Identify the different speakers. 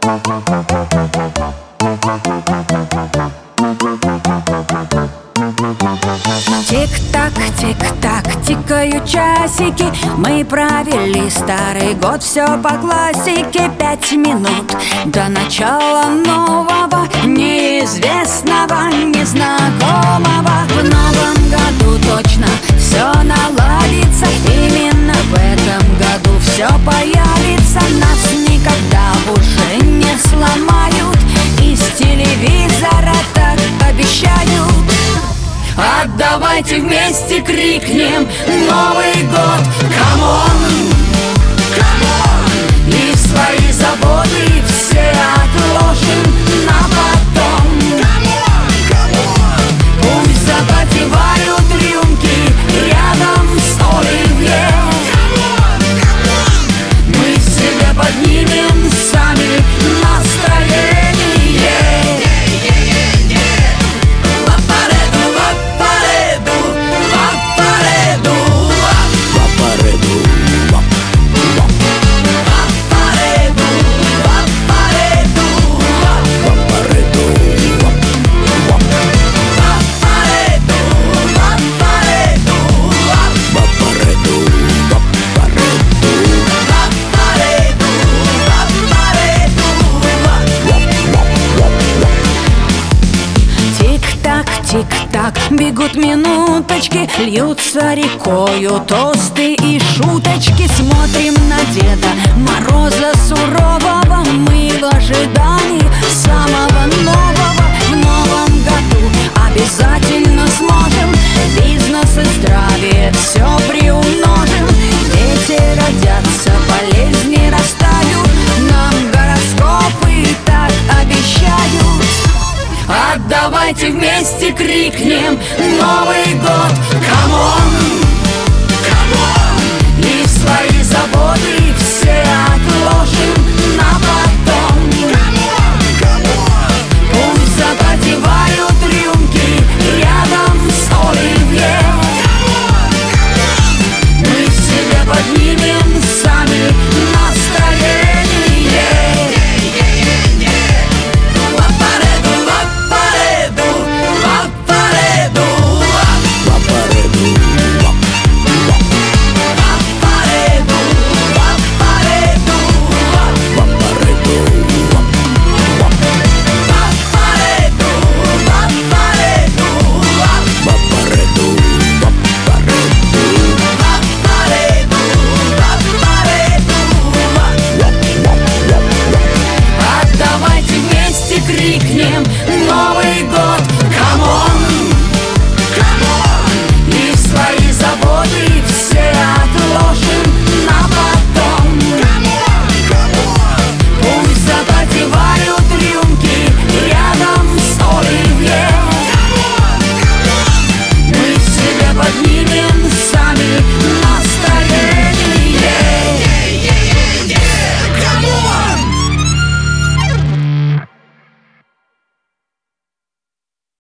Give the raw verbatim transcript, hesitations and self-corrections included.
Speaker 1: Тик-так, тик-так, тикают часики. Мы провели старый год, все по классике. Пять минут до начала нового, неизвестного, незнакомого. В новом году точно все наладится. Именно в этом году все появится. Нас никогда уже не сломают. Из телевизора так обещают. А давайте вместе крикнем Новый год! Камон! Камон! И свои заботы все отложим на потом. Камон! Камон! Пусть запотевают рюмки рядом с оливье. Камон! Камон! Мы себе поднимем сами настроение. Тик-так, бегут минуточки, льются рекою тосты и шуточки. Смотрим на Деда Мороза сурового, мы в ожидании самого нового. В новом году обязательно сможем бизнес и здравие все приумножим. Дети родятся, болезни растают, нам гороскопы так обещают. А давайте вместе крикнем Новый год! Камон!